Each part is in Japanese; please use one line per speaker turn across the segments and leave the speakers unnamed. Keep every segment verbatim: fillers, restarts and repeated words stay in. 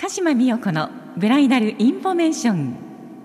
鹿島美代子のブライダルインフォメーション。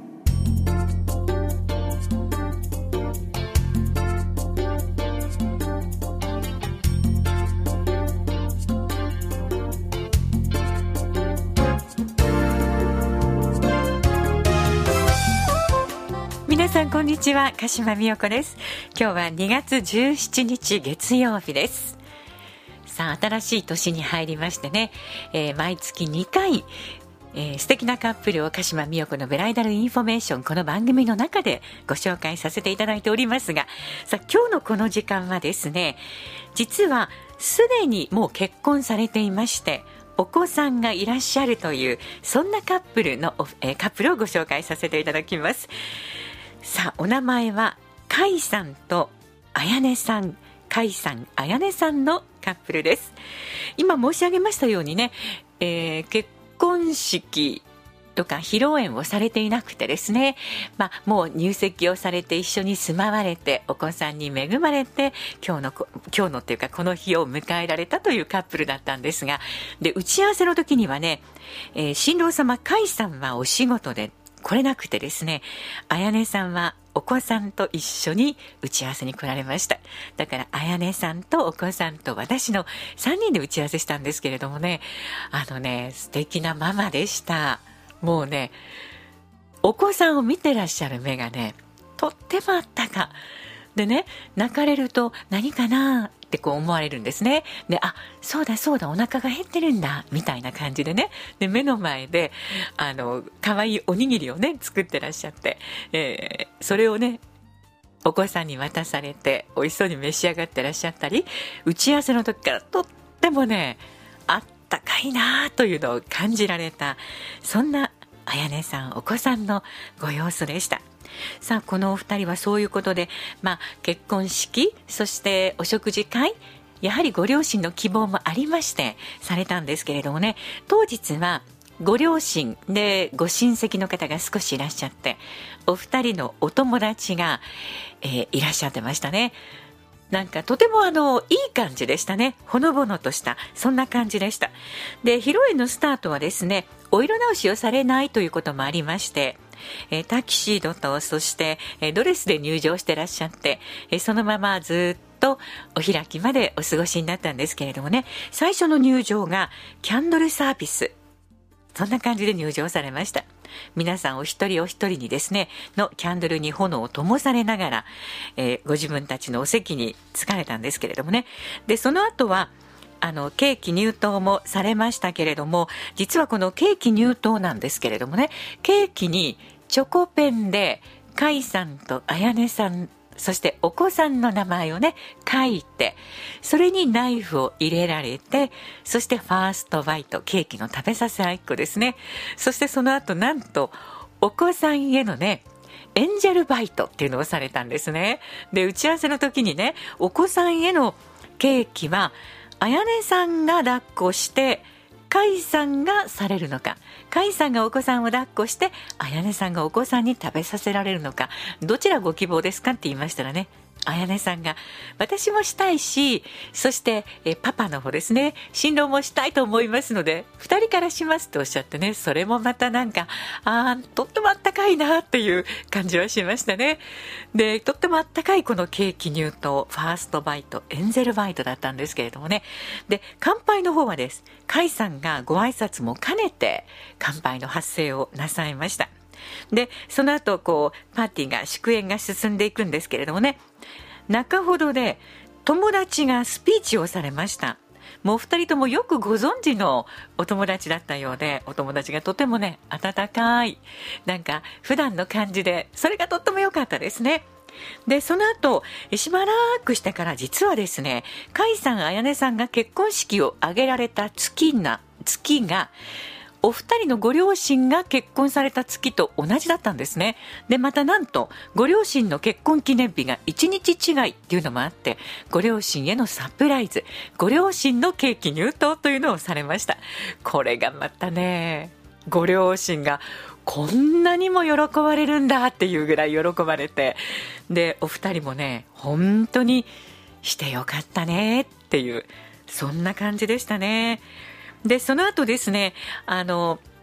皆さんこんにちは、鹿島美代子です。今日はにがつじゅうしちにち月曜日です。さあ、新しい年に入りましてね、えー、毎月にかい、えー、素敵なカップルを鹿島美代子のブライダルインフォメーション、この番組の中でご紹介させていただいておりますが、さあ今日のこの時間はですね、実はすでにもう結婚されていましてお子さんがいらっしゃるという、そんなカップルの、えー、カップルをご紹介させていただきます。さあ、お名前は甲斐さんと彩音さん、甲斐さん、彩音さんのカップルです。今申し上げましたようにね、えー、結婚式とか披露宴をされていなくてですね、まあ、もう入籍をされて一緒に住まわれてお子さんに恵まれて今日の今日のっていうかこの日を迎えられたというカップルだったんですが、で打ち合わせの時にはね、えー、新郎様甲斐さんはお仕事で来れなくてですね、彩音さんはお子さんと一緒に打ち合わせに来られました。だから彩音さんとお子さんと私のさんにんで打ち合わせしたんですけれどもね、あのね、素敵なママでした。もうね、お子さんを見てらっしゃる目がね、とってもあったかでね、泣かれると何かなってこう思われるんですね。で、あ、そうだそうだ、お腹が減ってるんだみたいな感じでね、で目の前であの可愛いおにぎりをね作ってらっしゃって、えー、それをねお子さんに渡されて美味しそうに召し上がってらっしゃったり、打ち合わせの時からとってもねあったかいなというのを感じられた、そんな彩音さんお子さんのご様子でした。さあ、このお二人はそういうことで、まあ、結婚式、そしてお食事会、やはりご両親の希望もありましてされたんですけれどもね、当日はご両親でご親戚の方が少しいらっしゃって、お二人のお友達が、えー、いらっしゃってましたね。なんかとてもあのいい感じでしたね。ほのぼのとしたそんな感じでした。で、披露宴のスタートはですね、お色直しをされないということもありまして、えー、タキシードとそして、えー、ドレスで入場してらっしゃって、えー、そのままずっとお開きまでお過ごしになったんですけれどもね、最初の入場がキャンドルサービス、そんな感じで入場されました。皆さんお一人お一人にですねのキャンドルに炎を灯されながら、えー、ご自分たちのお席に着かれたんですけれどもね、でその後はあのケーキ入刀もされましたけれども、実はこのケーキ入刀なんですけれどもね、ケーキにチョコペンで甲斐さんと彩音さん、そしてお子さんの名前をね書いて、それにナイフを入れられて、そしてファーストバイト、ケーキの食べさせ合いっこですね。そしてその後なんとお子さんへのねエンジェルバイトっていうのをされたんですね。で、打ち合わせの時にね、お子さんへのケーキは彩音さんが抱っこして甲斐さんがされるのか、甲斐さんがお子さんを抱っこして彩音さんがお子さんに食べさせられるのか、どちらご希望ですかって言いましたらね、彩音さんが私もしたいし、そしてえパパの方ですね、新郎もしたいと思いますのでふたりからしますとおっしゃってね、それもまたなんかあとってもあったかいなっていう感じはしましたね。で、とってもあったかいこのケーキ入刀、ファーストバイト、エンゼルバイトだったんですけれどもね、で乾杯の方はです、甲斐さんがご挨拶も兼ねて乾杯の発声をなさいました。でその後こうパーティーが祝宴が進んでいくんですけれどもね、中ほどで友達がスピーチをされました。もう二人ともよくご存知のお友達だったようで、お友達がとてもね温かい、なんか普段の感じで、それがとっても良かったですね。でその後しばらくしてから、実はですね甲斐さん彩音さんが結婚式を挙げられた月な月がお二人のご両親が結婚された月と同じだったんですね。でまたなんとご両親の結婚記念日がいちにち違いっていうのもあって、ご両親へのサプライズ、ご両親のケーキ入刀というのをされました。これがまたね、ご両親がこんなにも喜ばれるんだっていうぐらい喜ばれて、でお二人もね本当にしてよかったねっていう、そんな感じでしたね。でその後ですね、あの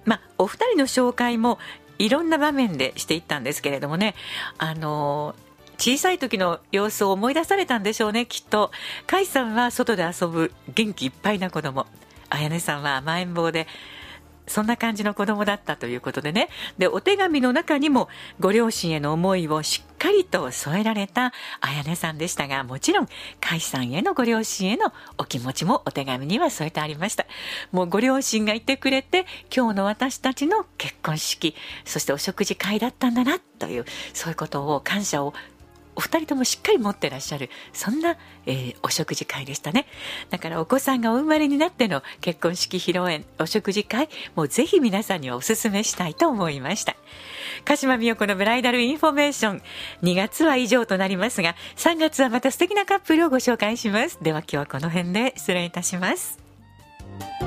まあ、お二人の紹介もいろんな場面でしていったんですけれどもね、あの小さい時の様子を思い出されたんでしょうね、きっと。甲斐さんは外で遊ぶ元気いっぱいな子供、彩音さんは甘えん坊でそんな感じの子供だったということでね。で、お手紙の中にもご両親への思いをしっかりと添えられた彩音さんでしたが、もちろん甲斐さんへのご両親へのお気持ちもお手紙には添えてありました。もうご両親がいてくれて今日の私たちの結婚式、そしてお食事会だったんだなという、そういうことを感謝をお二人ともしっかり持ってらっしゃる、そんな、えー、お食事会でしたね。だからお子さんがお生まれになっての結婚式披露宴、お食事会、もうぜひ皆さんにはお勧めしたいと思いました。鹿島美代子のブライダルインフォメーション、にがつは以上となりますが、さんがつはまた素敵なカップルをご紹介します。では今日はこの辺で失礼いたします。